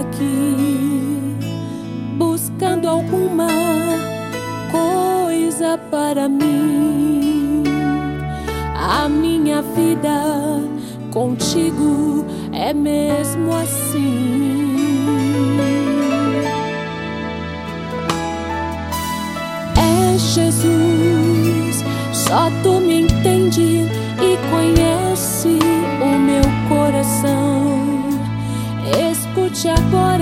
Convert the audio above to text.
aqui buscando alguma coisa para mim. A minha vida contigo é mesmo assim. É Jesus, só tu me entende e conhece o meu coração. Escute agora